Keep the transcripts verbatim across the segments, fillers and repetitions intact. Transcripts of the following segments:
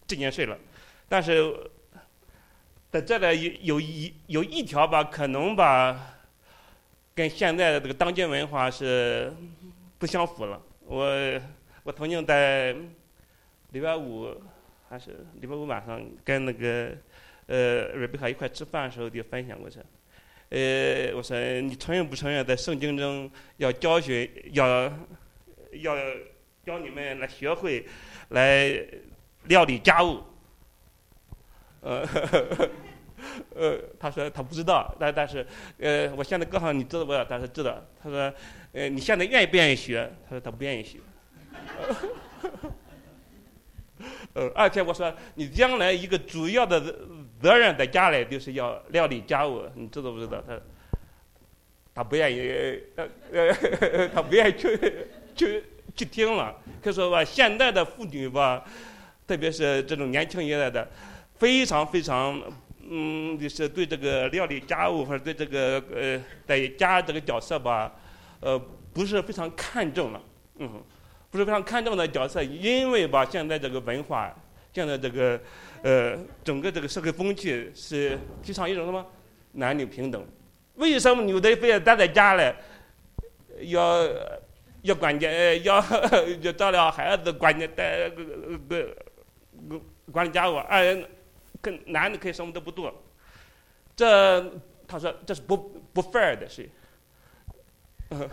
这件事了。但是在这里有有一有一条吧，可能吧，跟现在的这个当今文化是不相符了。我我曾经在礼拜五还是礼拜五晚上跟那个呃瑞贝卡一块吃饭的时候就分享过这。呃，我说你承认不承认，在圣经中要教学，要要教你们来学会来料理家务。呃，呃，他说他不知道，但但是呃，我现在告诉你知道不？他说知道。他说呃，你现在愿意不愿意学？他说他不愿意学。呃，而且我说你将来一个主要的责任在家里就是要料理家务，你知道不知道？他他不愿意，呃呃，他不愿意去去去听了。可以说吧，现在的妇女吧，特别是这种年轻一代的，非常非常，嗯，就是对这个料理家务或者对这个呃在家这个角色吧，呃，不是非常看重了，嗯。不是非常看重的角色，因为吧，现在这个文化，现在这个，呃，整个这个社会风气是提倡一种什么男女平等。为什么女的非要待在家里，要要管家，要要照料孩子，管家带个管理家务，二跟男的可以什么都不做。这他说这是不不 fair 的事。呃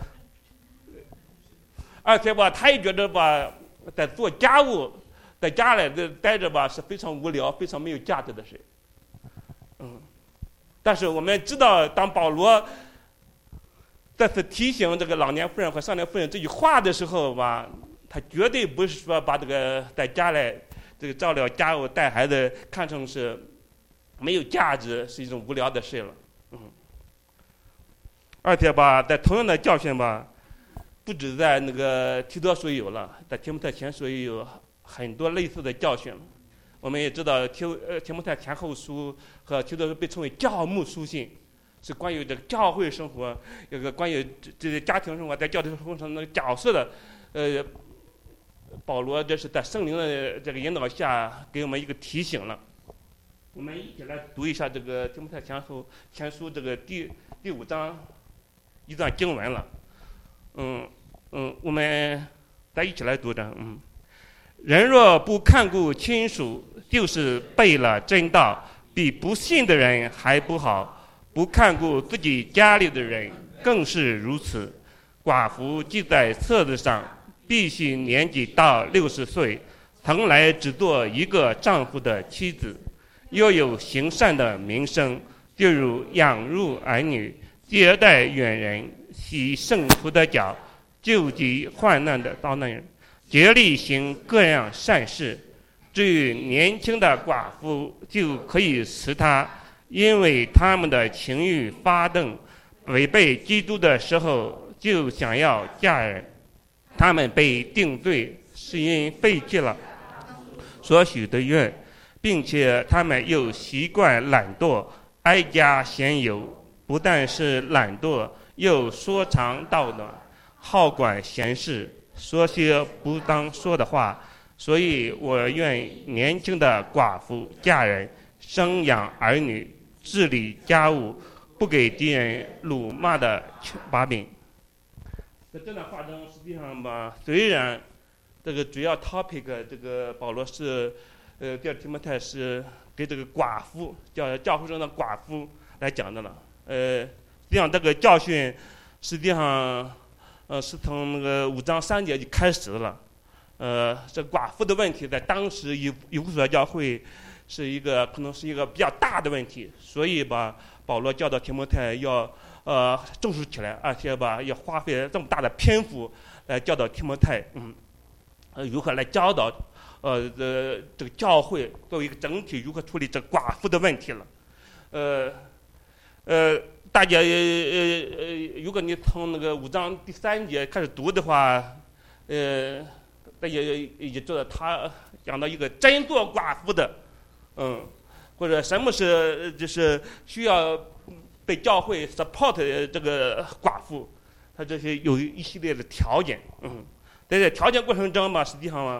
而且吧，他也觉得吧，在做家务，在家里待着吧是非常无聊、非常没有价值的事。嗯，但是我们知道，当保罗再次提醒这个老年妇人和少年妇人这句话的时候吧，他绝对不是说把这个在家里这个照料家务、带孩子看成是没有价值，是一种无聊的事了。嗯，而且吧，在同样的教训吧。不止在那个提多书有了，在提摩太前书也有很多类似的教训。我们也知道提呃提摩太前后书和提多书被称为教牧书信，是关于这个教会生活，有个关于这这家庭生活在教会生活中的角色的。呃，保罗这是在圣灵的这个引导下给我们一个提醒了。我们一起来读一下这个提摩太前后前书这个第第五章一段经文了。嗯嗯，我们再一起来读着。嗯，人若不看顾亲属，就是背了真道，比不信的人还不好；不看顾自己家里的人，更是如此。寡妇记在册子上，必须年纪到六十岁，从来只做一个丈夫的妻子，又有行善的名声，就如养育儿女，接待远人，洗圣徒的脚，救济患难的遭难人，竭力行各样善事。至于年轻的寡妇，就可以辞他，因为他们的情欲发动，违背基督的时候就想要嫁人。他们被定罪，是因废弃了所许的愿，并且他们又习惯懒惰，哀家闲游。不但是懒惰，又说长道短，好管闲事，说些不当说的话。所以我愿年轻的寡妇嫁人，生养儿女，治理家务，不给敌人辱骂的把柄。在这段话中，实际上吧，虽然这个主要 topic 这个保罗是，呃，第二提摩太是给这个寡妇叫教会中的寡妇来讲的了。呃，实际上这个教训，实际上，呃，是从那个五章三节就开始了。呃，这寡妇的问题在当时以以弗所教会是一个可能是一个比较大的问题，所以吧，保罗教导提摩太要呃重视起来，而且吧要花费这么大的篇幅来教导提摩太，嗯，呃如何来教导呃这这个教会作为一个整体如何处理这寡妇的问题了，呃。呃，大家呃呃，如果你从那个五章第三节开始读的话，呃，大家也也知道他讲到一个真做寡妇的，嗯，或者什么是就是需要被教会 support 这个寡妇，他这些有一系列的条件，嗯，在这条件过程中吧，实际上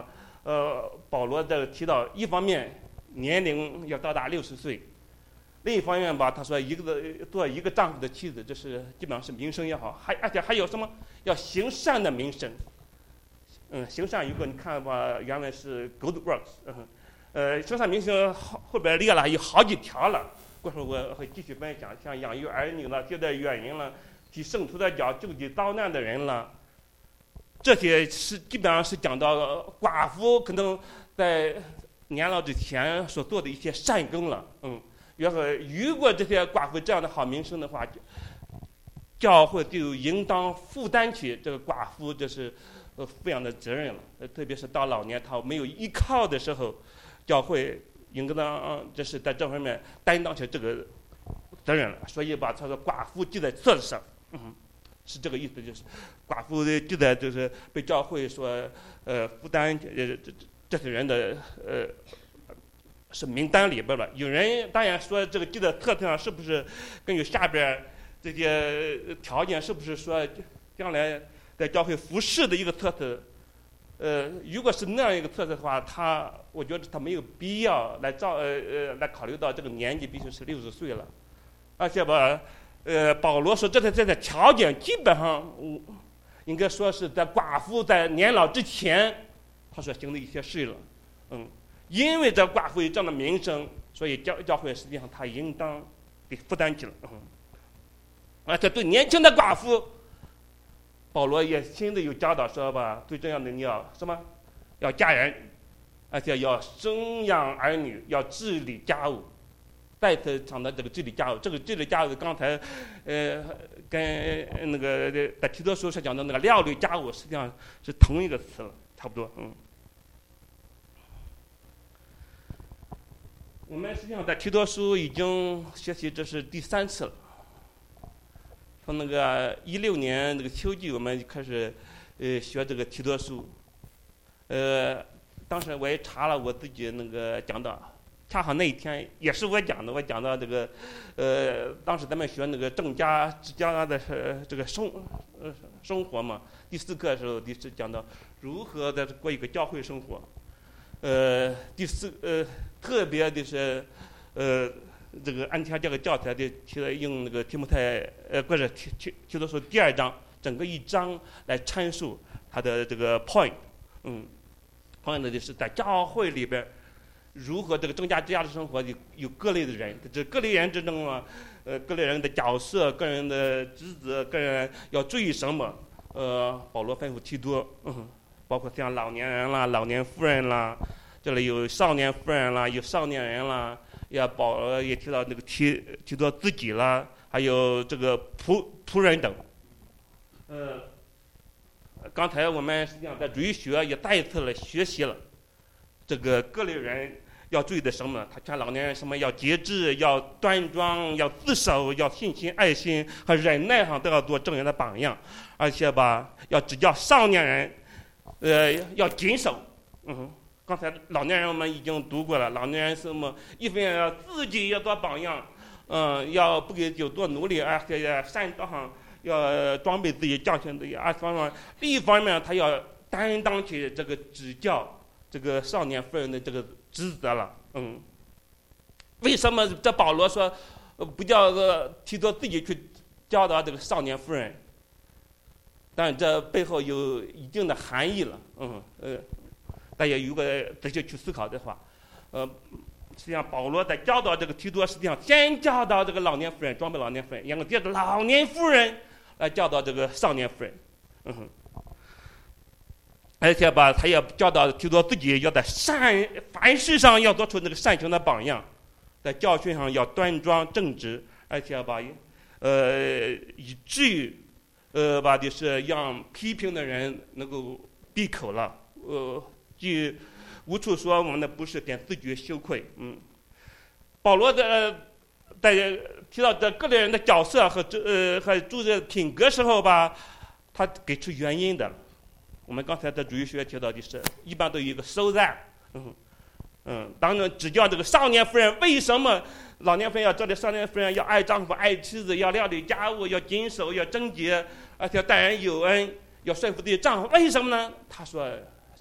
呃，保罗这提到，一方面年龄要到达六十岁，另一方面吧，他说一个做一个丈夫的妻子，这是基本上是名声也好，还而且还有什么要行善的名声。嗯，行善如果你看吧，原来是 good works， 嗯，呃，行善名声后后边列了有好几条了。过会儿我会继续分享，像养育儿女了、接待远人了、替圣徒的脚、救济遭难的人了，这些是基本上是讲到寡妇可能在年老之前所做的一些善功了。嗯，然后如果这些寡妇这样的好名声的话，教会就应当负担起这个寡妇就是呃抚养的责任了。呃，特别是到老年他没有依靠的时候，教会应当这是在这方面担当起这个责任了。所以把他说寡妇记在册子上，嗯，是这个意思，就是寡妇记在就是被教会所呃负担呃这这些人的呃是名单里边了。有人当然说这个记在册子上是不是根据下边这些条件，是不是说将来在教会服侍的一个册子？呃，如果是那样一个册子的话，他我觉得他没有必要来照呃呃来考虑到这个年纪必须是六十岁了，而且吧，呃，保罗说这个这个条件基本上，嗯，应该说是在寡妇在年老之前，他所行的一些事了，嗯，因为这寡妇有这样的名声，所以教教会实际上他应当得负担起了，嗯，而且对年轻的寡妇。保罗也亲自有教导说吧，对这样的你要什么，要嫁人，而且要生养儿女，要治理家务。再次讲到这个治理家务，这个治理家务刚才，呃，跟那个在提多书上讲的那个料理家务，实际上是同一个词了，差不多，嗯。我们实际上在提多书已经学习，这是第三次了。从那个一六年那个秋季，我们就开始，呃，学这个提多书。呃，当时我也查了我自己那个讲道，恰好那一天也是我讲的，我讲到这个，呃，当时咱们学那个郑家之家的呃这个生呃生活嘛，第四课的时候就是讲到如何的过一个教会生活。呃，第四呃特别的是，呃。这个安提阿这个教材的提了用那个提摩太呃不是提提提多书第二章整个一章来阐述它的这个 point， 嗯 ，point 呢就是在教会里边如何这个增加之家的生活有有各类的人，这各类人之中啊，呃各类人的角色、个人的职责、个人要注意什么？呃，保罗吩咐提多，嗯，包括像老年人啦、老年妇人啦，这里有少年妇人啦，有少年人啦。也保也提到那个提提到自己啦，还有这个仆仆人等。呃，刚才我们实际上在主日学也再一次的学习了，这个各类人要注意的什么？他劝老年人什么要节制、要端庄、要自守、要信心、爱心和忍耐上都要做正人的榜样，而且吧要指教少年人，呃要谨守，嗯。刚才老年人我们已经读过了，老年人什么？一方面要自己要做榜样，嗯，要不给酒做奴隶，而且要善道上要装备自己、教训自己；二方面，另一方面他要担当起这个指教这个少年妇人的这个职责了。嗯，为什么这保罗说不叫提多自己去教导这个少年妇人？但这背后有一定的含义了。嗯呃。大家如果仔细去思考的话，呃，实际上保罗在教导这个提多，实际上先教导这个老年妇人，装备老年妇人，然后接着老年妇人来教导这个少年妇人，嗯哼，而且吧，他也教导提多自己要在善凡事上要做出那个善行的榜样，在教训上要端庄正直，而且吧，呃，以至于呃吧，就是让批评的人能够闭口了，呃。即无处说我们的不是，便自觉羞愧。嗯，保罗的在提到这各类人的角色和这呃和注的品格时候吧，他给出原因的。我们刚才在主日学提到的是，一般都有一个 so that， 嗯嗯，当然指教这个少年妇人为什么老年妇人要这里少年妇人要爱丈夫、爱妻子，要料理家务，要谨守，要贞洁，而且待人有恩，要顺服自己丈夫，为什么呢？他说。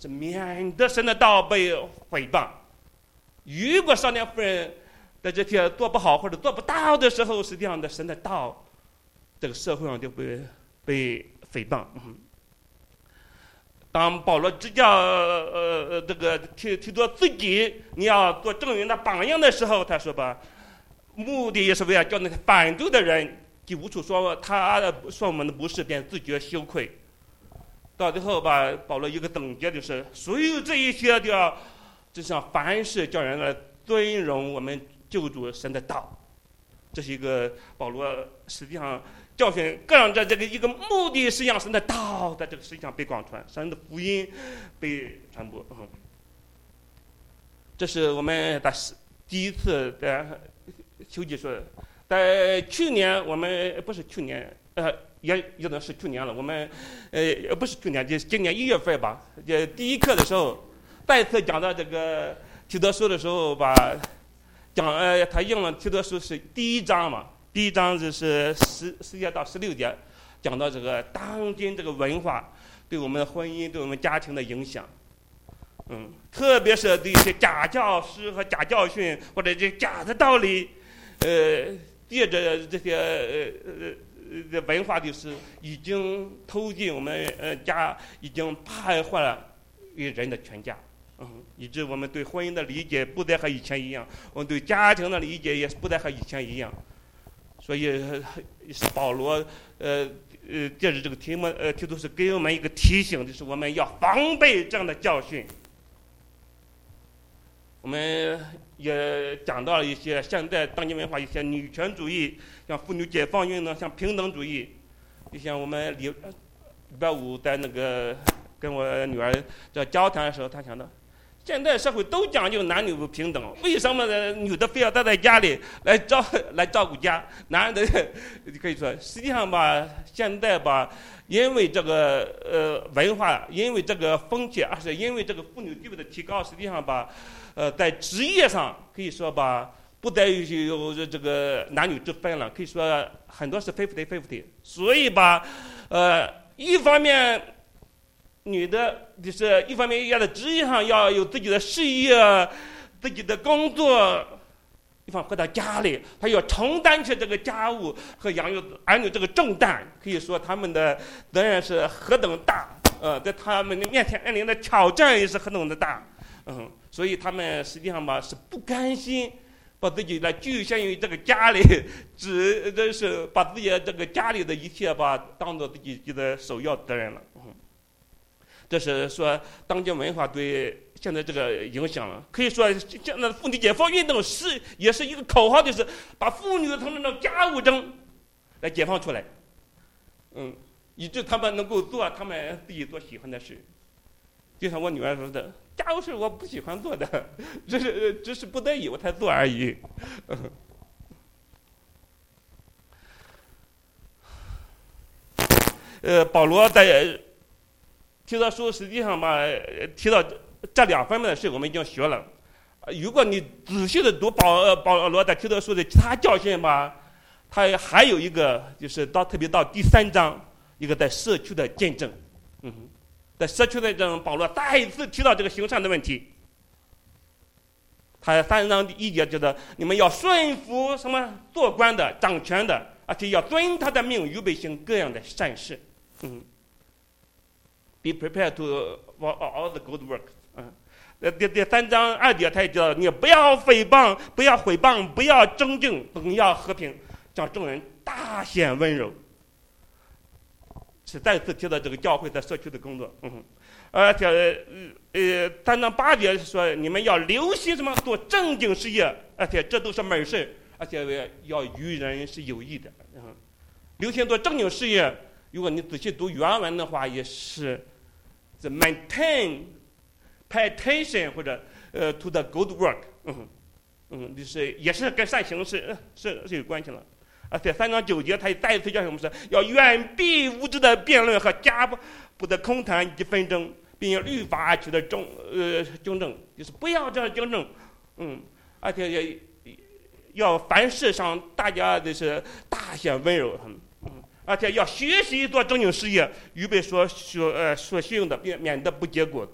是免得神的道被毁谤。如果少年妇人在这些做不好或者做不到的时候，实际上的神的道，这个社会上就被被诽谤。嗯当保罗指教呃呃这个提提多自己你要做正人的榜样的时候，他说吧，目的也是为了叫那些反对的人既无处说他说我们的不是，便自觉羞愧。到最后吧，保罗一个总结就是，所有这一些都要，就像凡事叫人来尊荣我们救主神的道。这是一个保罗实际上教训各样的这个一个目的，是让神的道在这个世界上被广传，神的福音被传播。嗯，这是我们的第一次的秋季说的。在去年我们不是去年，呃，也有的是去年了。我们呃不是去年，就是今年一月份吧，呃第一课的时候，再次讲到这个提多书的时候吧。讲呃，他用了提多书是第一章嘛，第一章就是十十节到十六节，讲到这个当今这个文化对我们的婚姻、对我们家庭的影响，嗯，特别是对一些假教师和假教训或者这假的道理，呃，借着这些呃呃文化就是已经偷进我们呃家，已经败坏了人的全家。嗯，以致我们对婚姻的理解不再和以前一样，我们对家庭的理解也不再和以前一样。所以，保罗呃呃借着这个题目呃提多是给我们一个提醒，就是我们要防备这样的教训。我们也讲到了一些现在当今文化一些女权主义，像妇女解放运动，像平等主义，就像我们礼礼拜五在那个跟我女儿在交谈的时候，她想到。现在社会都讲究男女不平等，为什么女的非要待在家里来照来照顾家？男的可以说，实际上吧，现在吧，因为这个呃文化，因为这个风气，而且因为这个妇女地位的提高，实际上吧，呃，在职业上可以说吧，不再有这个男女之分了，可以说很多是 fifty fifty。所以吧，呃，一方面。女的就是一方面要在职业上要有自己的事业、自己的工作，一方回到家里，她要承担起这个家务和养育儿女这个重担。可以说他们的责任是何等大，呃，在他们的面前面临的挑战也是何等的大，嗯，所以他们实际上吧是不甘心把自己来局限于这个家里，只这是把自己的这个家里的一切吧当做自己的首要责任了。嗯，这是说当今文化对现在这个影响了，可以说现在的妇女解放运动是也是一个口号，就是把妇女从那种家务中来解放出来，嗯，以致他们能够做他们自己做喜欢的事。就像我女儿说的，家务事我不喜欢做的，只是只是不得已我才做而已。嗯，呃，保罗在提到书实际上吧，提到这两方面的事，我们已经学了。如果你仔细的读保保罗在提到书的其他教训吧，他还有一个就是到特别到第三章，一个在社区的见证。嗯，在社区的见证，保罗再一次提到这个行善的问题。他三章第一节觉得你们要顺服什么做官的、掌权的，而且要遵他的命，预备行各样的善事。嗯。Be prepared to for all the good works。嗯，呃，第第三章二节他也叫你不要诽谤，不要毁谤，不要争竞，总要和平，向众人大显温柔。是再次提到这个教会在社区的工作。嗯，而且呃三章八节说你们要留心什么做正经事业，而且这都是门事，而且要与人是有益的。嗯，留心做正经事业。如果你仔细读原文的话，也是 the maintain petition 或者呃 to the good work。嗯嗯，就是也是跟善行是是是有关系了。而且三章九节他再一次叫我们说要远避无知的辩论和家不的空谈以及纷争，并用律法而取得中呃纠正，就是不要这样纠正。嗯，而且也要凡事上大家就是大显温柔。嗯。而且要学习做正经事业，预备所所呃所需用的，免免得不结果子。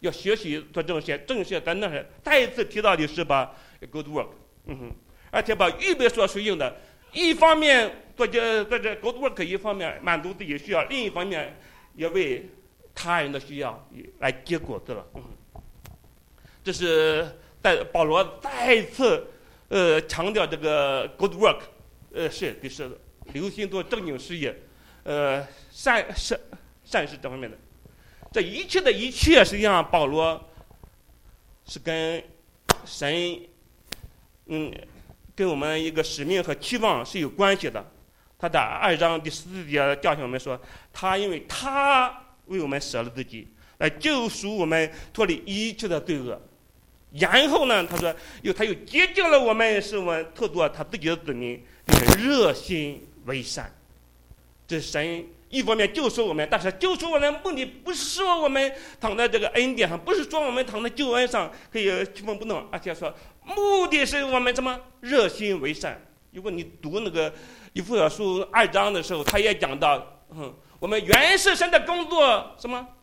要学习做正事，正事在那儿再一次提到的是把 good work， 嗯哼，而且把预备所需用的，一方面做这做这 good work， 一方面满足自己需要，另一方面也为他人的需要来结果子了。嗯，这是在保罗再一次呃强调这个 good work， 呃是的是留心做正经事业，呃善善善事这方面的。这一切的一切，实际上保罗是跟神，嗯，跟我们一个使命和期望是有关系的。他在二章第十四节教训我们说，他因为他为我们舍了自己，来救赎我们脱离一切的罪恶。然后呢，他说又他又洁净了我们，使我们特作他自己的子民，并且热心为善。这是神一方面救赎我们，但是救赎我们的目的不是说我们躺在这个恩典上，不是说我们躺在救恩上可以屈服不动，而且说目的是我们什么热心为善。如果你读那个以弗所书二章的时候，他也讲到，嗯，我们原是神的工作什么？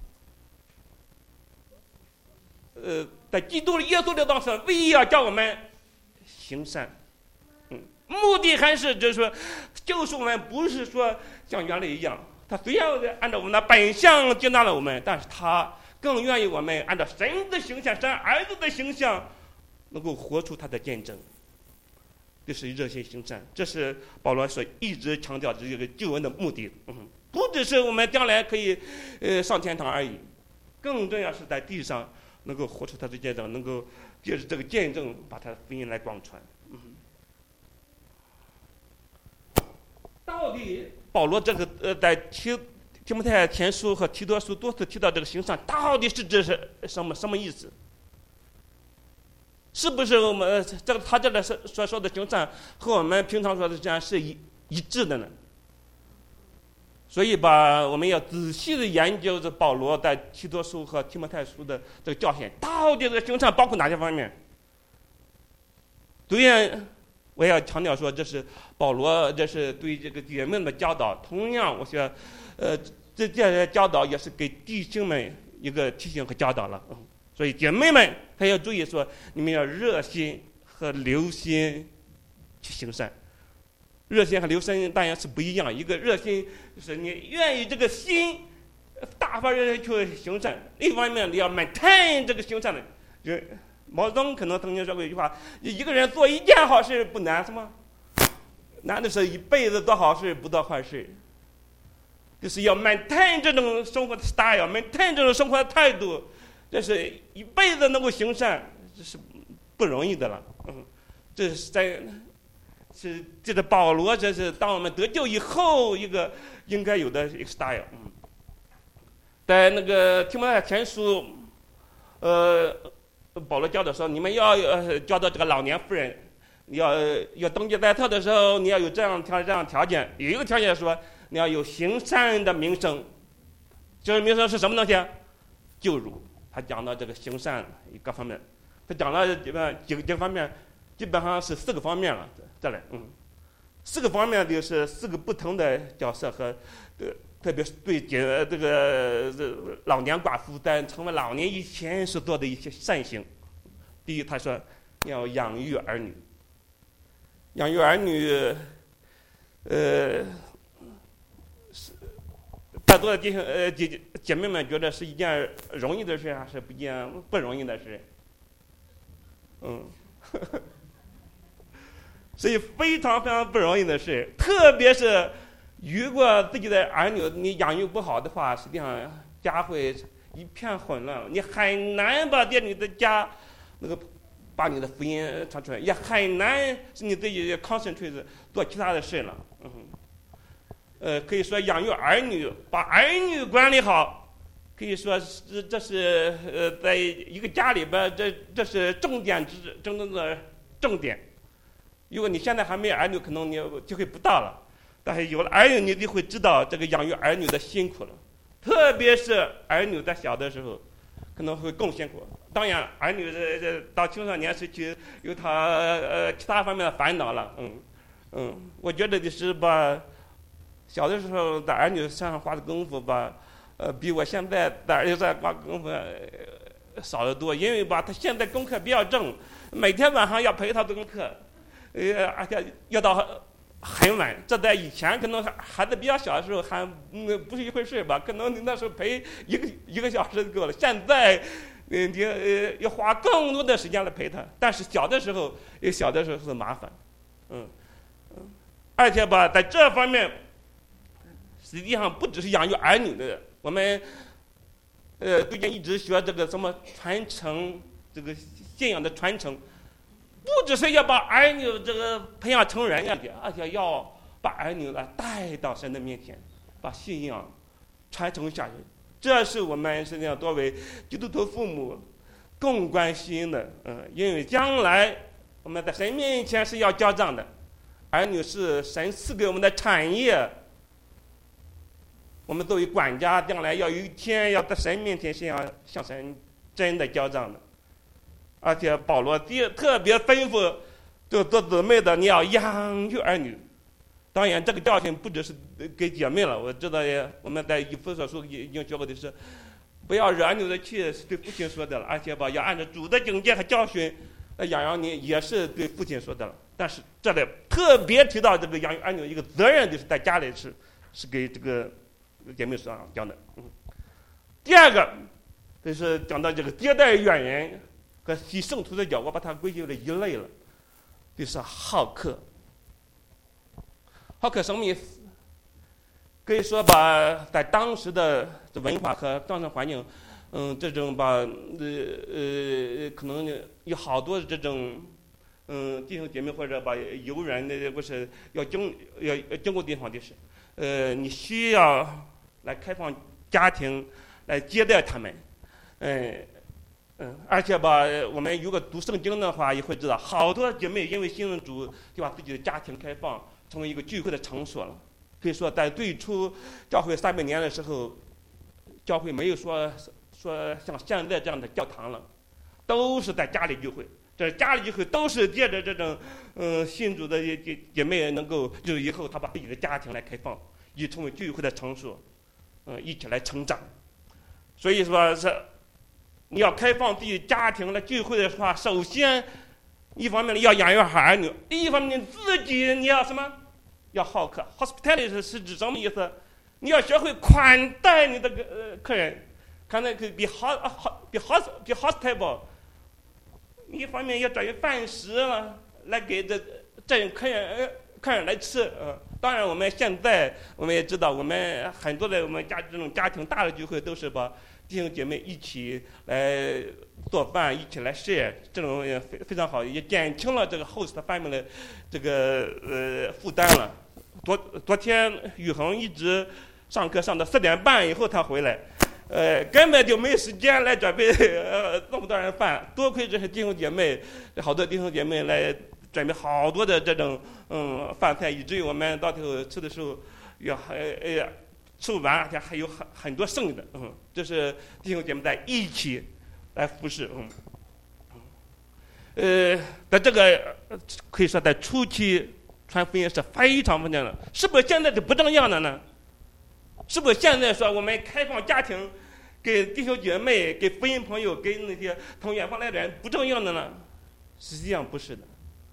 呃，在基督耶稣的道上，唯一要叫我们行善。嗯，目的还是就是说，救赎我们不是说像原来一样。他虽然按照我们的本相接纳了我们，但是他更愿意我们按照神的形象、神儿子的形象，能够活出他的见证。这是热心行善，这是保罗所一直强调的这个救恩的目的。嗯，不只是我们将来可以呃上天堂而已，更重要是在地上能够活出他的见证，能够借着这个见证把他的福音来广传。嗯，到底保罗这个呃，在提提摩太前书和提多书多次提到这个行善，到底是指是什么什么意思？是不是我们这个他这里所说的行善和我们平常说的这样是一一致的呢？所以吧，我们要仔细的研究这保罗在提多书和提摩太书的这个教训，到底这个行善包括哪些方面？对呀。我也要强调说，这是保罗，这是对这个姐妹们的教导。同样，我说，呃，这这些教导也是给弟兄们一个提醒和教导了。嗯，所以姐妹们还要注意说，你们要热心和留心去行善。热心和留心当然是不一样，一个热心就是你愿意这个心大发热心去行善，另一方面你要maintain这个行善的人。毛泽东可能曾经说过一句话：一个人做一件好事不难，什么难的是一辈子做好事不做坏事。就是要 maintain 这种生活的 style，maintain 这种生活的态度，这是一辈子能够行善，这是不容易的了。嗯，这是在是这个保罗，这是当我们得救以后一个应该有的一个 style。嗯，在那个提摩太前书，呃。保罗教的说，你们要呃教导这个老年妇人，你要、呃、要登记在册的时候，你要有这样条这样条件。有一个条件说，你要有行善的名声。这个名声是什么东西？救赎。他讲到这个行善各方面，他讲了基本几个几个方面，基本上是四个方面了。再来，嗯，四个方面就是四个不同的角色和呃。特别是对这这个这老年寡妇在成为老年以前所做的一些善行。第一，他说要养育儿女，养育儿女，呃，在座的弟兄呃姐姐妹们觉得是一件容易的事还是不件不容易的事？嗯，呵呵，所以非常非常不容易的事，特别是。如果自己的儿女你养育不好的话，实际上家会一片混乱，你很难把这你的家那个把你的福音传出来，也很难使你自己 concentrate 做其他的事了。嗯，呃，可以说养育儿女，把儿女管理好，可以说是这是呃，在一个家里边，这这是重点之真正的重点。如果你现在还没有儿女，可能你机会不大了。但是有了儿女，你就会知道这个养育儿女的辛苦了，特别是儿女在小的时候，可能会更辛苦。当然，儿女这这到青少年时期有他呃其他方面的烦恼了，嗯嗯，我觉得就是把小的时候在儿女身上花的功夫吧，呃，比我现在在儿女上花功夫少得多，因为吧，他现在功课比较重，每天晚上要陪他的功课，呃，而且要到很晚。这在以前可能孩子比较小的时候还嗯不是一回事吧，可能你那时候陪一个一个小时就够了。现在，嗯，你呃要花更多的时间来陪他，但是小的时候有小的时候是麻烦，嗯嗯，而且吧，在这方面，实际上不只是养育儿女的，我们。呃，最近一直学这个什么传承，这个信仰的传承，不只是要把儿女这个培养成人呀，而且要把儿女呢带到神的面前，把信仰传承下去。这是我们实际上作为基督徒父母更关心的，嗯，因为将来我们在神面前是要交账的，儿女是神赐给我们的产业。我们作为管家，将来要有一天要在神面前向向神真的交账的。而且保罗特别吩咐，就做姊妹的你要养育儿女。当然，这个教训不只是给姐妹了，我知道也我们在以弗所书已经学过的是，不要惹儿女的气，是对父亲说的了。而且吧，要按照主的警戒和教训来养养你，也是对父亲说的了。但是这里特别提到这个养育儿女的一个责任，就是在家里是是给这个。姐妹上讲的，嗯，第二个就是讲到这个接待远人和洗圣徒的脚，我把它归结为一类了，就是好客。好客什么意思？可以说吧，在当时的文化和当时环境，嗯，这种吧，呃呃，可能有好多这种，嗯，弟兄姐妹或者把游人的不是要经要经过地方的是，呃，你需要。来开放家庭，来接待他们，嗯嗯，而且吧，我们如果读圣经的话，也会知道，好多姐妹因为信任主，就把自己的家庭开放，成为一个聚会的场所了。可以说，在最初教会三百年的时候，教会没有说说像现在这样的教堂了，都是在家里聚会。这家里聚会都是借着这种嗯信主的姐姐妹能够，就是以后他把自己的家庭来开放，以成为聚会的场所。嗯，一起来成长，所以说是你要开放自己家庭来聚会的话，首先一方面要养育好儿女，另一方面自己你要什么？要好客。hospitality 是指什么意思？你要学会款待你的呃客人，看那个比好好比好比 hospitable。一方面要准备饭食了，来给这这客人客人来吃，呃。当然，我们现在我们也知道，我们很多的我们家这种家庭大的聚会都是把弟兄姐妹一起来做饭，一起来 share， 这种也非非常好，也减轻了这个 host family 的这个呃负担了。昨昨天宇恒一直上课上到四点半以后他回来，呃，根本就没时间来准备呃那么多人饭。多亏这些弟兄姐妹，好多弟兄姐妹来。准备好多的这种嗯饭菜，以至于我们到最后吃的时候，要还哎呀吃不完，而且还有很很多剩的，嗯，这是弟兄姐妹在一起来服侍，嗯，呃，在这个可以说在初期传福音是非常非常的，是不是现在就不这样了呢？是不是现在说我们开放家庭，给弟兄姐妹、给福音朋友、给那些从远方来的人不这样的呢？实际上不是的。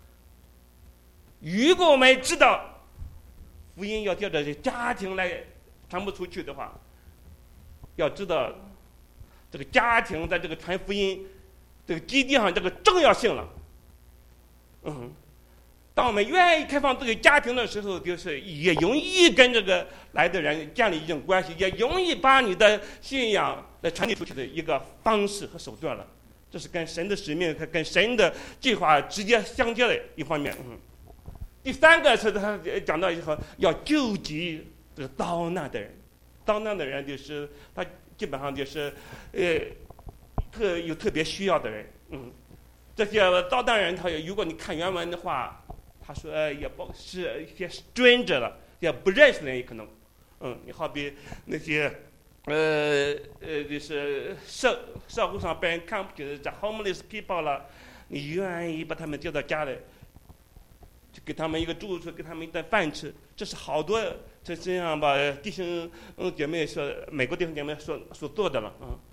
如果我们知道福音要借着家庭来传播出去的话，要知道这个家庭在这个传福音这个基地上这个重要性了。嗯，当我们愿意开放这个家庭的时候，就是也容易跟这个来的人建立一种关系，也容易把你的信仰来传递出去的一个方式和手段了。这是跟神的使命和跟神的计划直接相接的一方面。嗯。第三个是他讲到以后要救济这个遭难的人，遭难的人就是他基本上就是呃特有特别需要的人，嗯，这些遭难人他如果你看原文的话，他说、呃、也不是一些 stranger 了，也不认识的人也可能，嗯，你好比那些呃呃就是社社会上被人看不起的这 homeless people 了，你愿意把他们接到家里。就给他们一个住处，给他们一顿饭吃，这是好多这这样吧弟兄嗯姐妹说，美国弟兄姐妹所所做的了啊、嗯，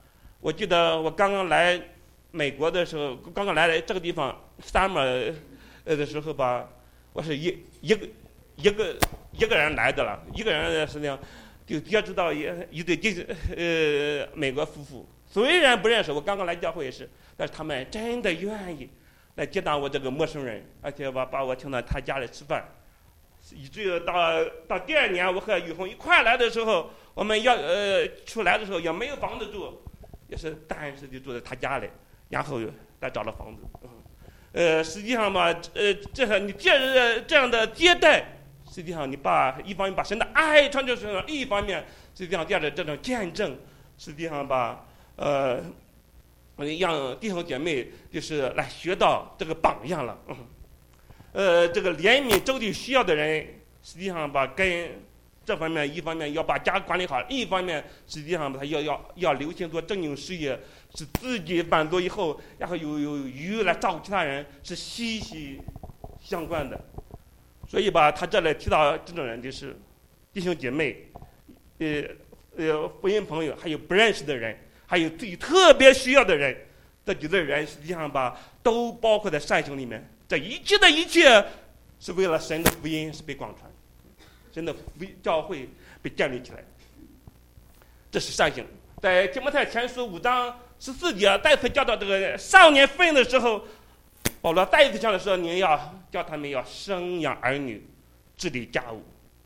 我记得我刚刚来美国的时候，刚刚来这个地方 summer 呃的时候吧，我是一一个一个一个人来的了，一个人实际上就接触到一一对弟呃美国夫妇，虽然不认识，我刚刚来教会也是，但是他们真的愿意来接待我这个陌生人，而且把把我请到他家里吃饭，以至于到到第二年我和雨红一块来的时候，我们要呃出来的时候也没有房子住，也是暂时就住在他家里，然后再找了房子。嗯，呃，实际上吧，呃，这样你借着这样的接待，实际上你把一方面把神的爱传出去，另一方面实际上借着这种见证，实际上吧，呃，让弟兄姐妹就是来学到这个榜样了。嗯，呃，这个怜悯周地需要的人，实际上吧，跟这方面一方面要把家管理好，另一方面实际上他要要要留心做正经事业，是自己满足以后，然后有有余来照顾其他人，是息息相关的。所以吧，他这里提到这种人就是弟兄姐妹，呃呃，福音朋友，还有不认识的人，还有自己特别需要的人，这几类人实际上吧，都包括在善行里面。这一切的一切，是为了神的福音是被广传，神的福音教会被建立起来。这是善行。在提摩太前书五章十四节再次教导这个少年妇的时候，保罗再一次讲的说，你要叫他们要生养儿女，治理家务。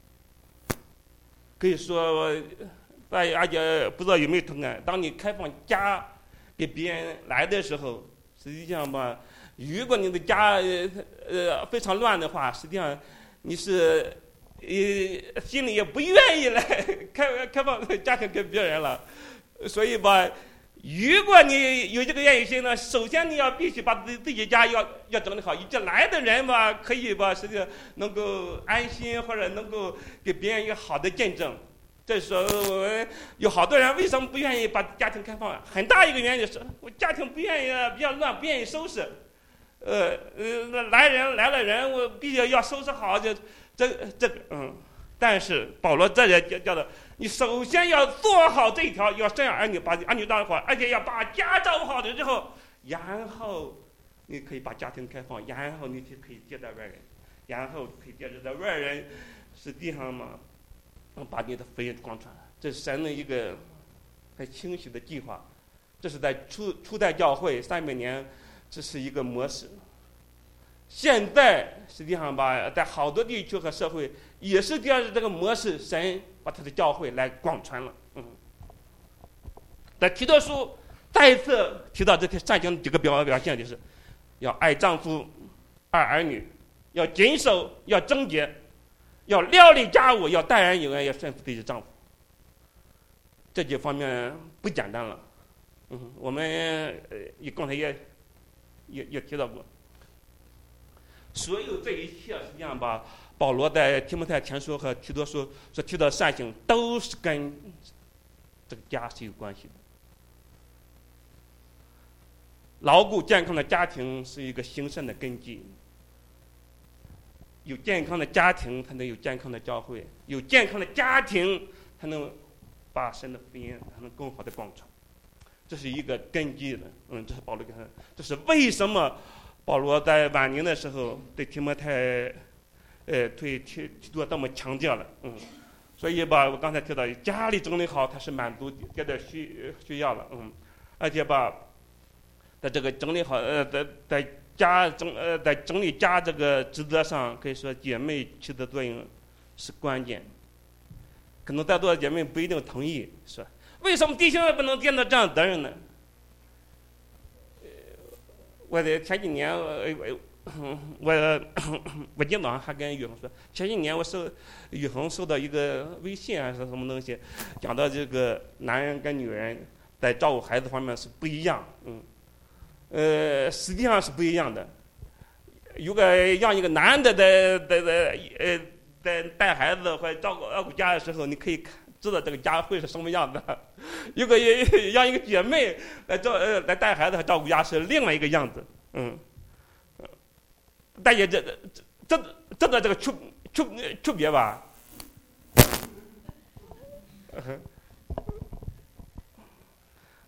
可以说，大家不知道有没有同感，当你开放家给别人来的时候，实际上吧，如果你的家呃呃非常乱的话，实际上你是呃心里也不愿意来开开放家庭给别人了。所以吧，如果你有这个愿意心呢，首先你要必须把自己自己家要要整理好，以及来的人吧，可以吧，实际上能够安心，或者能够给别人一个好的见证。这时候我们有好多人为什么不愿意把家庭开放？很大一个原因是我家庭不愿意比较乱，不愿意收拾。呃呃，来人来了人，我必须要收拾好，这这这个嗯。但是保罗这里叫的，你首先要做好这一条，要生养儿女，把儿女照顾好，而且要把家照顾好了之后，然后你可以把家庭开放，然后你就可以接待外人，然后可以接着在外人实际上嘛，把你的福音广传。这是神的一个很清晰的计划，这是在初初代教会三百年，这是一个模式。现在实际上吧，在好多地区和社会也是这样的这个模式，神把他的教会来广传了。嗯，在提多书再一次提到这些善行几个表表现，就是要爱丈夫，爱儿女，要谨守，要贞洁，要料理家务，要待人有爱，要顺服自己的丈夫。这几方面不简单了。嗯，我们呃也刚才也也也提到过。所有这一切实际上吧，保罗在提摩太前书和提多书所提到善行，都是跟这个家是有关系的。牢固健康的家庭是一个兴盛的根基。有健康的家庭，才能有健康的教会；有健康的家庭，才能把神的福音才能更好的广传。这是一个根基的。嗯，这是保罗跟他，这是为什么保罗在晚年的时候对提摩太，呃，对提提多这么强调了。嗯，所以吧，我刚才提到家里整理好，它是满足别的需需要了。嗯，而且吧，在这个整理好，呃，在在家整呃在整理家这个职责上，可以说姐妹起的作用是关键。可能在座的姐妹不一定同意，是吧？为什么弟兄不能担到这样的责任呢？我在前几年，我我我我今早上还跟雨红说，前几年我收雨红收到一个微信啊，是什么东西，讲到这个男人跟女人在照顾孩子方面是不一样，嗯，呃，实际上是不一样的。如果让一个男的在在在呃在带孩子或者照顾照顾家的时候，你可以看知道这个家会是什么样子。如果让一个姐妹来照呃来带孩子和照顾家是另外一个样子，嗯，大家这这这这个这个区区区别吧。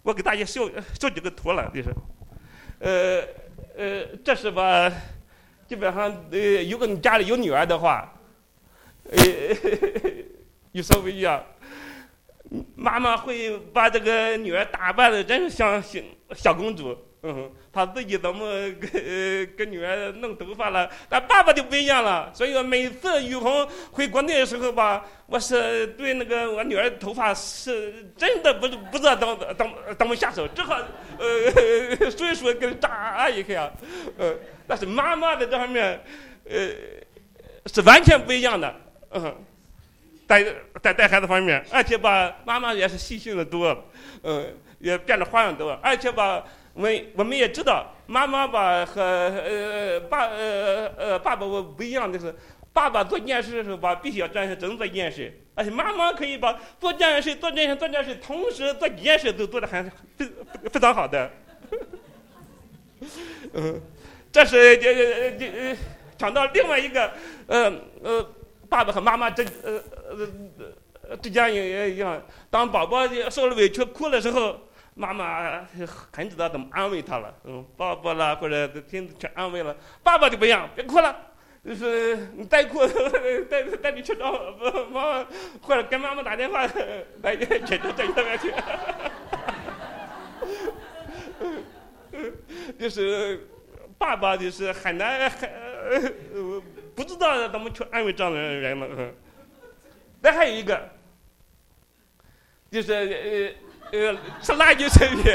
我给大家秀秀几个图了，就是，呃呃，这是吧，基本上呃，如果你家里有女儿的话，呃，有时候不一样，妈妈会把这个女儿打扮的真是像小小公主。嗯，他自己怎么给呃给女儿弄头发了？但爸爸就不一样了。所以说每次雨虹回国内的时候吧，我是对那个我女儿头发是真的不不知道怎么怎么怎么下手，只好呃随手给扎一下。呃，但是妈妈在这方面，呃，是完全不一样的。嗯，在在带孩子方面，而且吧，妈妈也是细心的多，嗯、呃，也变着花样多，而且吧。我们我们也知道，妈妈吧和呃爸呃呃爸爸我不一样的是，爸爸做一件事的时候吧，必须要专心只能做一件事，而且妈妈可以把做这件事、做这件事、做这件事，同时做几件事都做得很非非常好的。嗯，这是呃呃讲到另外一个呃呃爸爸和妈妈这呃呃之间也一样，当宝宝受了委屈哭的时候。妈妈很知道怎么安慰他了，嗯，抱抱了或者亲自去安慰了。爸爸就不一样，别哭了，就是你再哭，带带你去找妈妈，或者跟妈妈打电话来解决这个问题。就是爸爸就是很难，很不知道怎么去安慰这样的人了。嗯，再还有一个，就是呃。呃，吃垃圾食品，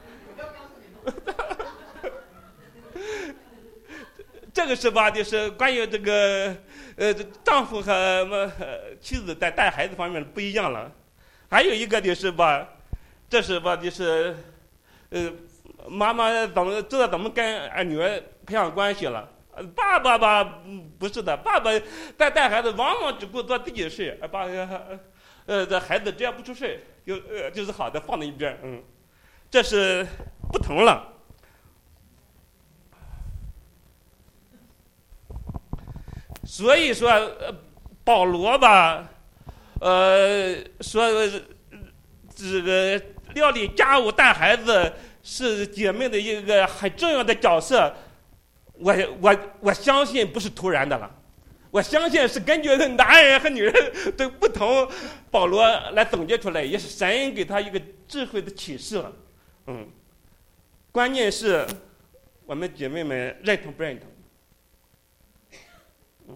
这个是吧？就是关于这个呃，丈夫和呃妻子在带孩子方面不一样了。还有一个就是吧，这是吧？就是呃，妈妈怎么知道怎么跟女儿培养关系了？爸爸吧，不是的，爸爸在带孩子往往只顾做自己的事，而把呃这孩子只要不出事。就呃就是好的，放在一边，嗯，这是不同了。所以说，呃、保罗吧，呃，说这个料理家务、带孩子是姐妹的一个很重要的角色。我我我相信不是突然的了。我相信是根据男人和女人的不同，保罗来总结出来，也是神给他一个智慧的启示了。嗯，关键是我们姐妹们认同不认同？嗯，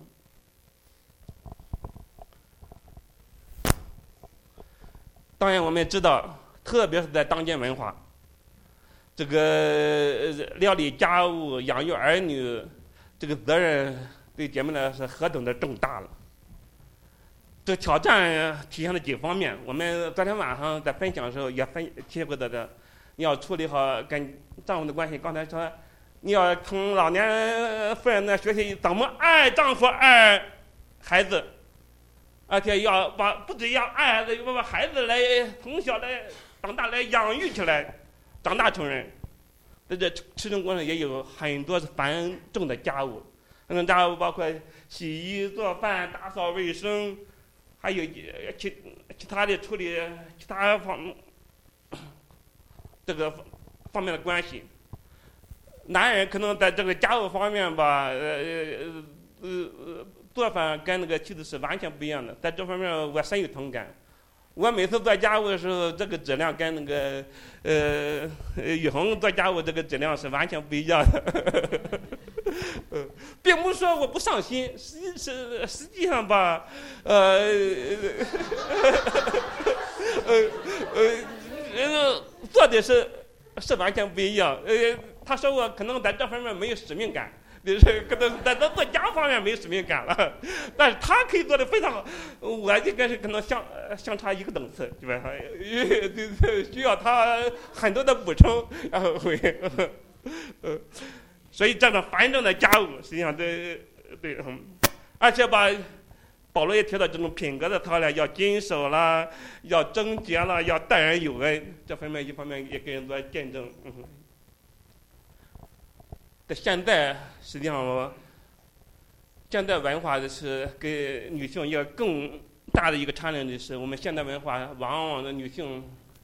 当然我们也知道，特别是在当今文化，这个料理家务、养育儿女这个责任。对姐妹来说是何等的重大了。这挑战体现了几方面。我们昨天晚上在分享的时候也分提过的，这你要处理好跟丈夫的关系。刚才说，你要从老年妇人那学习怎么爱丈夫、爱孩子，而且要把不只要爱孩子，要把孩子来从小来长大来养育起来，长大成人。在这其中过程也有很多繁重的家务。嗯，家务包括洗衣、做饭、打扫卫生，还有其其他的处理其他方这个方面的关系。男人可能在这个家务方面吧，呃呃呃做法跟那个妻子是完全不一样的，在这方面我深有同感。我每次做家务的时候，这个质量跟那个呃雨虹做家务这个质量是完全不一样的。呃，并不是说我不上心，实实实际上吧，呃，呃呃呃，做的是是完全不一样。呃，他说我可能在这方面没有使命感，就是可能在在做家方面没有使命感了，但是他可以做的非常好，我应该是可能相相差一个等次，基本上需要他很多的补充，然后会，呃。所以这种繁重的家务，实际上对对，嗯，而且把保罗也提到这种品格的操练，要谨守啦，要贞洁啦，要待人有恩，这方面一方面也给人做见证。嗯，在现在实际上，现代文化是给女性一个更大的一个 challenge，是我们现代文化往往的女性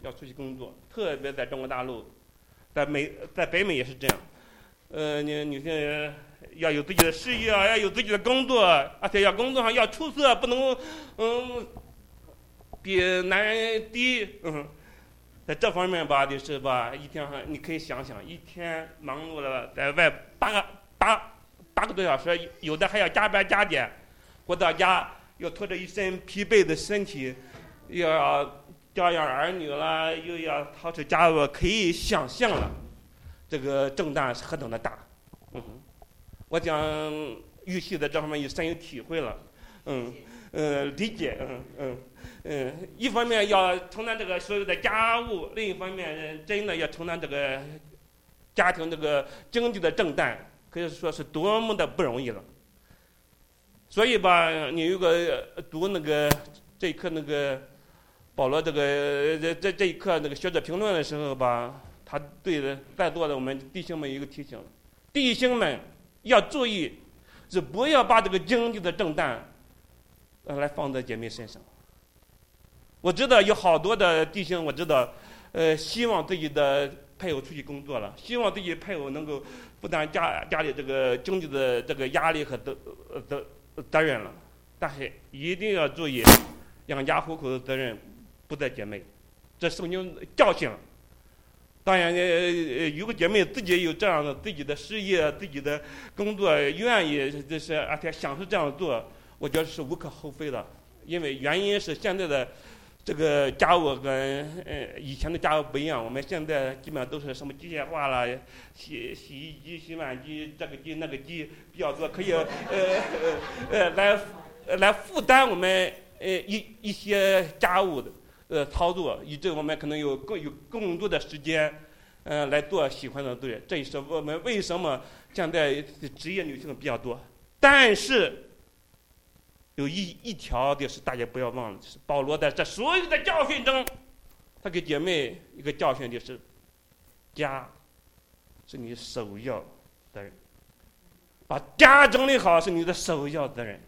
要出去工作，特别在中国大陆，在美在北美也是这样。呃，女女性人要有自己的事业，要有自己的工作，而且要工作上要出色，不能嗯比男人低。嗯，在这方面吧，就是吧，一天上你可以想想，一天忙碌了在外八个八八个多小时，有的还要加班加点，回到家又拖着一身疲惫的身体，又要教养儿女了，又要操持家务，可以想象了。这个重担是何等的大，嗯，我讲玉溪在这方面也深有体会了，嗯，呃，理解，嗯嗯嗯，一方面要承担这个所有的家务，另一方面真的要承担这个家庭这个经济的重担，可以说是多么的不容易了。所以吧，你如果读那个这一课那个保罗这个这这这一课那个学者评论的时候吧。他对在座的我们弟兄们有一个提醒：弟兄们要注意，是不要把这个经济的重担，呃，来放在姐妹身上。我知道有好多的弟兄，我知道，呃，希望自己的配偶出去工作了，希望自己配偶能够负担家家里这个经济的这个压力和责责责任了，但是一定要注意，养家糊口的责任不在姐妹，这圣经教训了。当然，呃，有个姐妹自己有这样的自己的事业、自己的工作，愿意就是而且享受这样做，我觉得是无可厚非的。因为原因是现在的这个家务跟呃以前的家务不一样，我们现在基本上都是什么机械化了，洗洗衣机、洗碗机，这个机那个机比较多，可以呃呃呃来来负担我们呃一一些家务的。呃，操作，以致我们可能有更有更多的时间，呃，来做喜欢的事。这也是我们为什么现在职业女性比较多。但是，有一一条就是大家不要忘了，是保罗在这所有的教训中，他给姐妹一个教训，就是家是你首要责任，把家整理好是你的首要责任。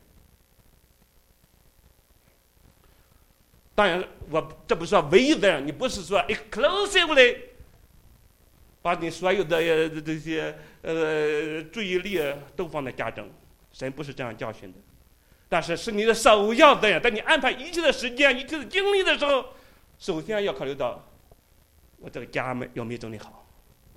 当然，我这不是说唯一责任，你不是说 exclusively 把你所有的这些呃注意力都放在家中，神不是这样教训的。但是是你的首要责任，在你安排一切的时间、一切的精力的时候，首先要考虑到我这个家没有没有整理好。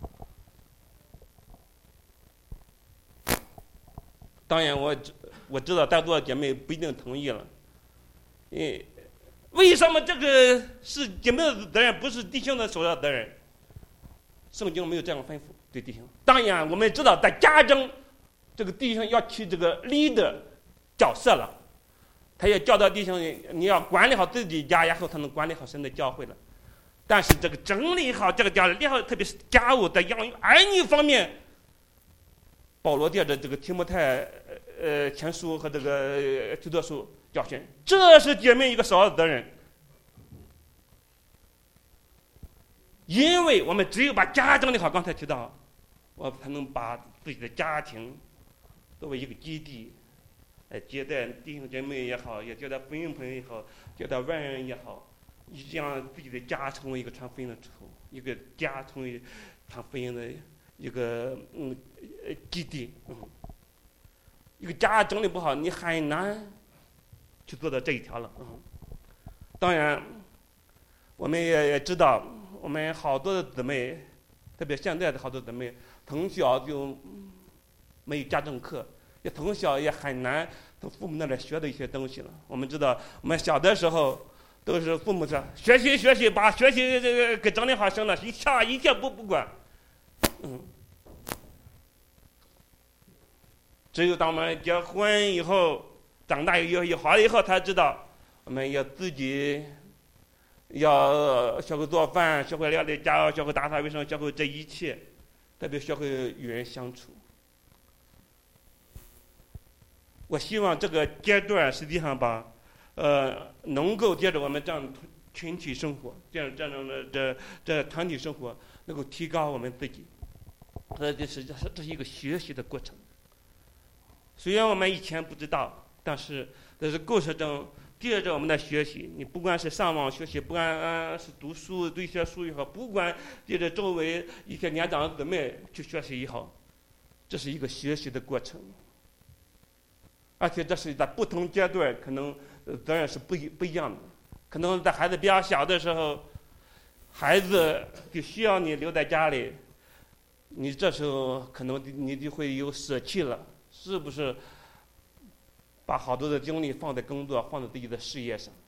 当然我，我我知道在座的姐妹不一定同意了，嗯。为什么这个是姐妹的责任，不是弟兄的首要责任？圣经没有这样吩咐对弟兄。当然，我们知道在家中，这个弟兄要起这个 leader 角色了，他也教导弟兄你要管理好自己家，然后才能管理好神的教会了。但是这个整理好这个家，特别是家务在养育儿女方面，保罗借着这个提摩太呃前书和这个提多书。教训，这是姐妹一个首要的责任，因为我们只有把家整理好，刚才提到，我才能把自己的家庭作为一个基地，呃，接待弟兄姐妹也好，也接待福音朋友也好，接待外人也好，让自己的家成为一个传福音的出口，一个家成为传福音的一个嗯基地，嗯，一个家整理不好，你很难去做到这一条了。嗯，当然，我们也也知道，我们好多的姊妹，特别现在的好多姊妹，从小就没有家政课，也从小也很难从父母那里学的一些东西了。我们知道，我们小的时候都是父母说学习学习，把学习这个给整理好行了，一切一切不不管。嗯，只有当我们结婚以后，长大以后有好了以后，才知道我们要自己要学会做饭，学会料理家务，学会打扫卫生，学会这一切，特别学会与人相处。我希望这个阶段实际上吧，呃，能够借着我们这样群体生活，这样这样的这这团体生活，能够提高我们自己。这就是这是一个学习的过程。虽然我们以前不知道，但是在这过程中， 借着我们的学习，你不管是上网学习，不管、呃、是读书读一些书也好，不管借着周围一些年长姊妹去学习也好，这是一个学习的过程。而且这是在不同阶段可能责任是不一不一样的。可能在孩子比较小的时候，孩子就需要你留在家里，你这时候可能你就会有舍弃了，是不是？把好多的精力放在工作，放在自己的事业上。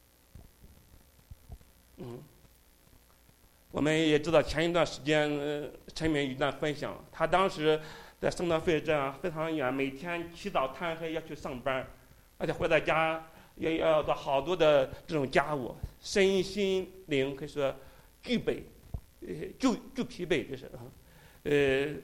嗯，我们也知道前一段时间，呃、陈敏一段分享，他当时在圣诞会这样非常远，每天起早贪黑要去上班，而且回到家也要做好多的这种家务，身心灵可以说具备，呃，就就疲惫，这是，呃，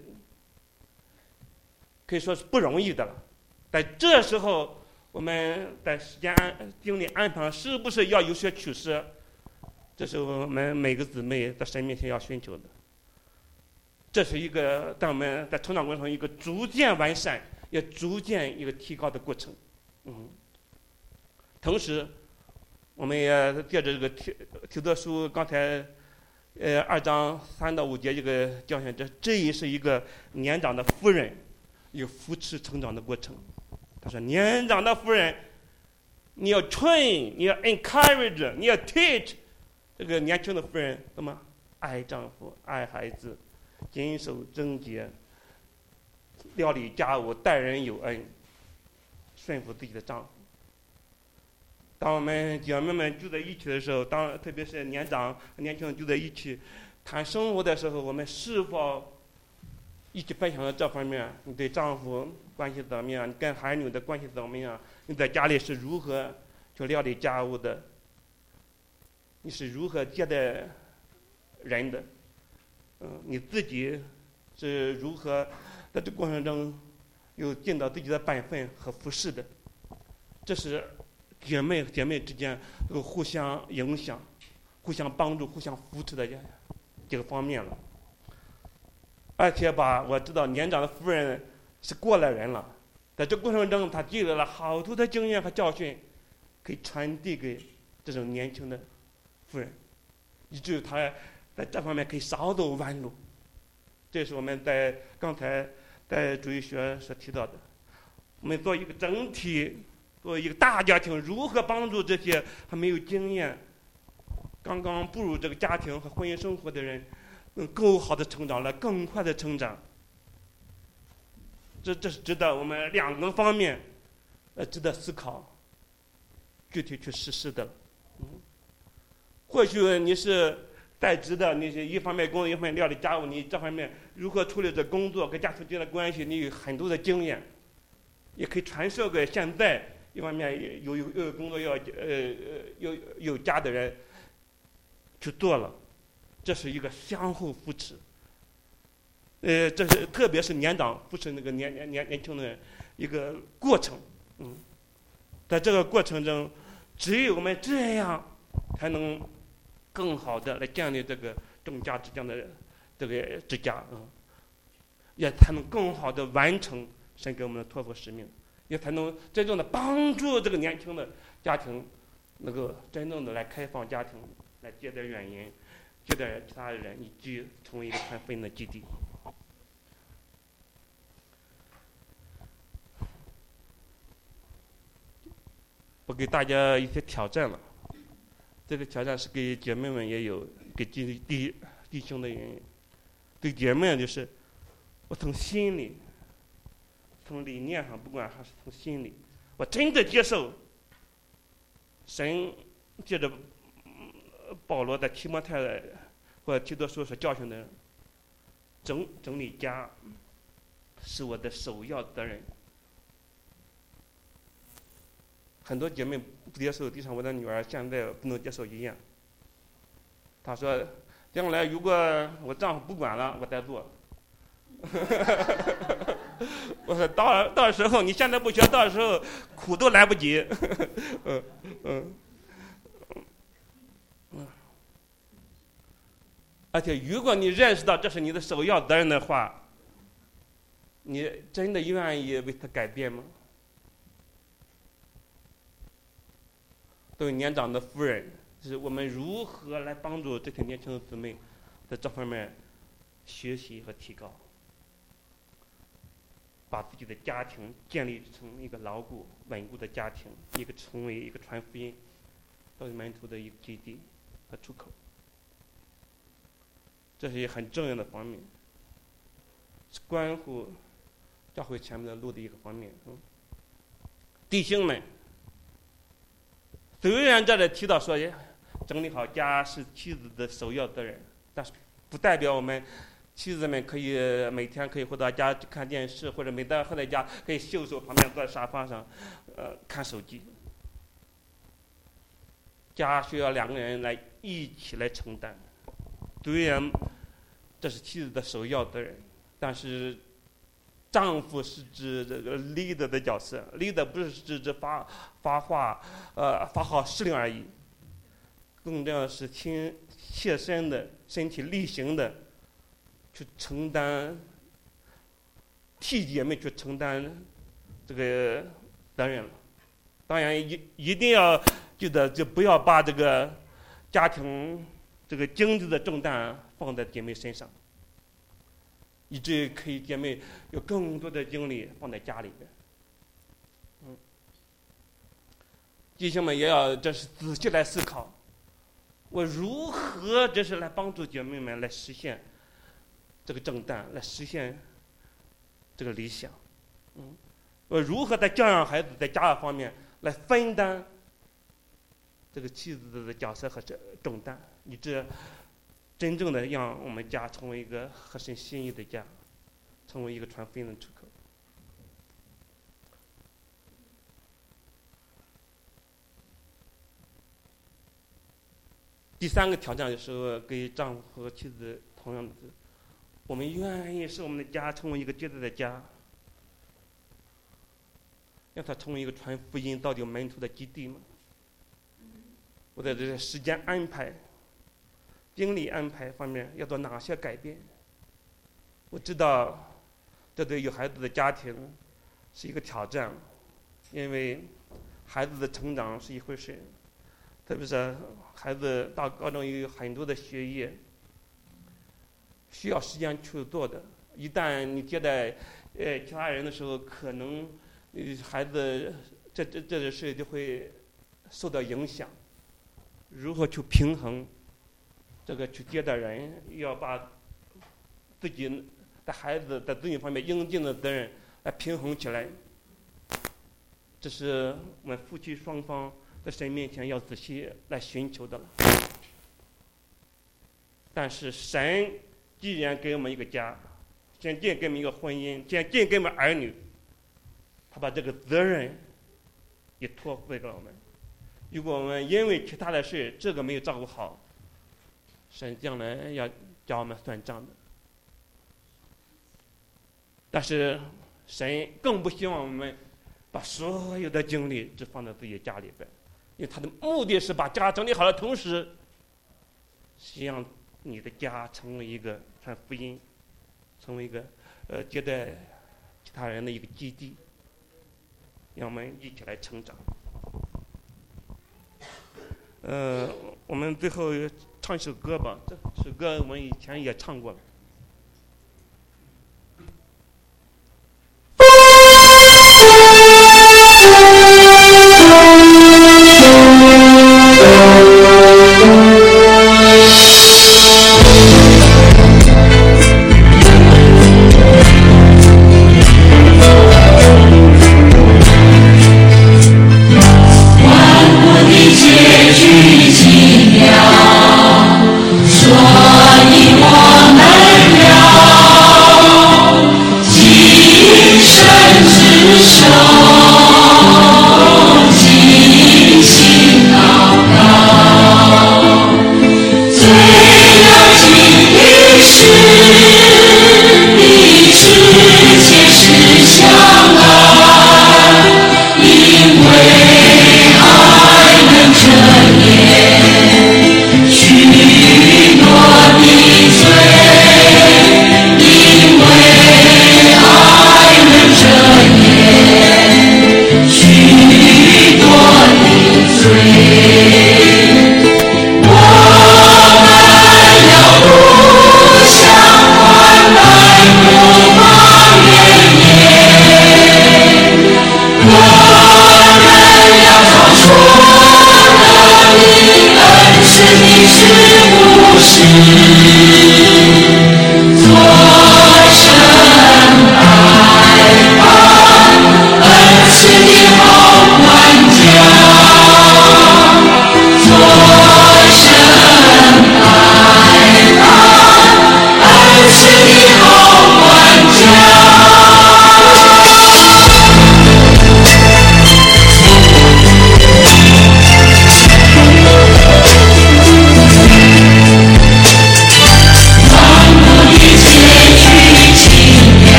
可以说是不容易的了。在这时候，我们在时间安精力安排是不是要有些取舍？这是我们每个姊妹在神面前要寻求的。这是一个在我们在成长过程中一个逐渐完善，也逐渐一个提高的过程。嗯。同时，我们也借着这个提提多书刚才，呃，二章三到五节这个教训，这这也是一个年长的夫人一个扶持成长的过程。他说：“年长的夫人，你要 train， 你要 encourage， 你要 teach 这个年轻的夫人怎么爱丈夫、爱孩子、谨守贞洁、料理家务、待人有恩、顺服自己的丈夫。”当我们姐妹们聚在一起的时候，当特别是年长年轻人聚在一起谈生活的时候，我们是否一起分享了这方面？你对丈夫关系怎么样？你跟孩女的关系怎么样？你在家里是如何去料理家务的？你是如何接待人的？嗯，你自己是如何在这过程中有尽到自己的本分和服侍的？这是姐妹姐妹之间这个互相影响、互相帮助、互相扶持的几个方面了。而且吧，我知道年长的夫人是过来人了，在这过程中，他积累了好多的经验和教训，可以传递给这种年轻的夫人，以至于他在这方面可以少走弯路。这是我们在刚才在主义学所提到的，我们做一个整体，作为一个大家庭，如何帮助这些还没有经验、刚刚步入这个家庭和婚姻生活的人，嗯，更好的成长了，更快的成长。这这是值得我们两个方面，呃，值得思考，具体去实施的。嗯，或许你是在职的，你是一方面工作，一方面料理家务，你这方面如何处理这工作跟家庭之间的关系，你有很多的经验，也可以传授给现在一方面有有有工作要呃有有家的人去做了。这是一个相互扶持，呃，这是特别是年长扶持那个年年年年轻的人一个过程，嗯，在这个过程中，只有我们这样，才能更好的来建立这个众家之间的这个之家，嗯，也才能更好的完成神给我们的托付使命，也才能真正的帮助这个年轻的家庭，能够真正的来开放家庭，来接待远人。接待其他的人，以及成为一个传福音的基地。我给大家一些挑战了，这个挑战是给姐妹们也有，给弟弟弟兄的人，对姐妹就是，我从心里，从理念上，不管还是从心里，我真的接受神借着保罗在提摩太或者提多书所教训的，整整理家是我的首要责任。很多姐妹不接受，就像我的女儿现在不能接受一样。她说，将来如果我丈夫不管了，我再做。我说到到时候你现在不学，到时候苦都来不及。嗯嗯。而且，如果你认识到这是你的首要责任的话，你真的愿意为他改变吗？ 都有年长的夫人，就是我们如何来帮助这些年轻的姊妹在这方面学习和提高，把自己的家庭建立成一个牢固稳固的家庭，一个成为一个传福音到门徒的一个基地和出口。这是一个很重要的方面，是关乎教会前面的路的一个方面。嗯，弟兄们，虽然这里提到说整理好家是妻子的首要责任，但是不代表我们妻子们可以每天可以回到家去看电视，或者每天回到家可以袖手旁边坐在沙发上，呃，看手机。家需要两个人来一起来承担。虽然这是妻子的首要责任，但是丈夫是指这个 leader 的角色 ，leader 不是指这发发话，呃，发号施令而已，更重要的是亲切身的、身体力行的去承担，替姐妹去承担这个责任了。当然，一一定要记得，就不要把这个家庭这个经济的重担放在姐妹身上，以至于可以姐妹有更多的精力放在家里边。嗯，弟兄们也要这是仔细来思考，我如何这是来帮助姐妹们来实现这个重担，来实现这个理想。嗯，我如何在教养孩子在家长方面来分担这个妻子的角色和这重担，以致真正的让我们家成为一个合神心意的家，成为一个传福音的出口。第三个挑战就是给丈夫和妻子同样的，我们愿意使我们的家成为一个绝对的家，让它成为一个传福音到底门徒的基地吗？我在这个时间安排、精力安排方面要做哪些改变？我知道，这对有孩子的家庭是一个挑战，因为孩子的成长是一回事，特别是孩子到高中有很多的学业需要时间去做的。一旦你接待呃其他人的时候，可能呃孩子这这这个事就会受到影响。如何去平衡这个去接待人，要把自己的孩子在子女方面应尽的责任来平衡起来，这是我们夫妻双方在神面前要仔细来寻求的了。但是神既然给我们一个家，既然给我们一个婚姻，既然给我们儿女，他把这个责任也托付给了我们。如果我们因为其他的事这个没有照顾好，神将来要找我们算账的。但是神更不希望我们把所有的精力只放在自己家里边，因为他的目的是把家整理好的同时，希望你的家成为一个传福音，成为一个呃接待其他人的一个基地，让我们一起来成长。呃，我们最后唱一首歌吧，这首歌我们以前也唱过了。